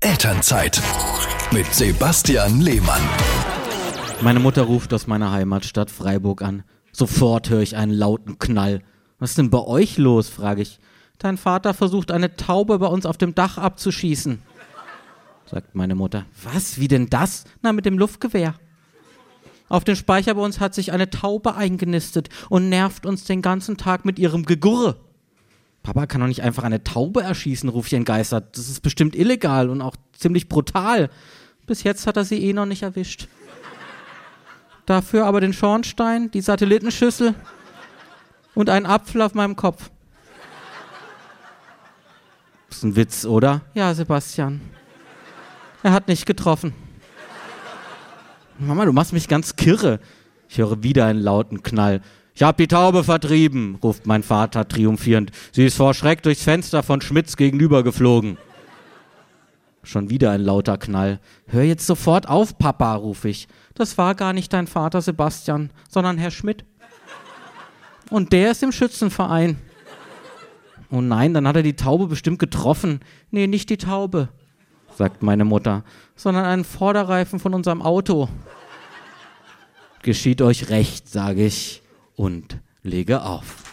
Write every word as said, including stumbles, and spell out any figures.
Elternzeit mit Sebastian Lehmann. Meine Mutter ruft aus meiner Heimatstadt Freiburg an. Sofort höre ich einen lauten Knall. Was ist denn bei euch los, frage ich. Dein Vater versucht, eine Taube bei uns auf dem Dach abzuschießen, sagt meine Mutter. Was, wie denn das? Na, mit dem Luftgewehr. Auf dem Speicher bei uns hat sich eine Taube eingenistet und nervt uns den ganzen Tag mit ihrem Gegurre. Papa kann doch nicht einfach eine Taube erschießen, ruft ich entgeistert. Das ist bestimmt illegal und auch ziemlich brutal. Bis jetzt hat er sie eh noch nicht erwischt. Dafür aber den Schornstein, die Satellitenschüssel und einen Apfel auf meinem Kopf. Ist ein Witz, oder? Ja, Sebastian. Er hat nicht getroffen. Mama, du machst mich ganz kirre. Ich höre wieder einen lauten Knall. Ich hab die Taube vertrieben, ruft mein Vater triumphierend. Sie ist vor Schreck durchs Fenster von Schmitz gegenüber geflogen. Schon wieder ein lauter Knall. Hör jetzt sofort auf, Papa, rufe ich. Das war gar nicht dein Vater, Sebastian, sondern Herr Schmidt. Und der ist im Schützenverein. Oh nein, dann hat er die Taube bestimmt getroffen. Nee, nicht die Taube, sagt meine Mutter, sondern einen Vorderreifen von unserem Auto. Geschieht euch recht, sage ich und lege auf.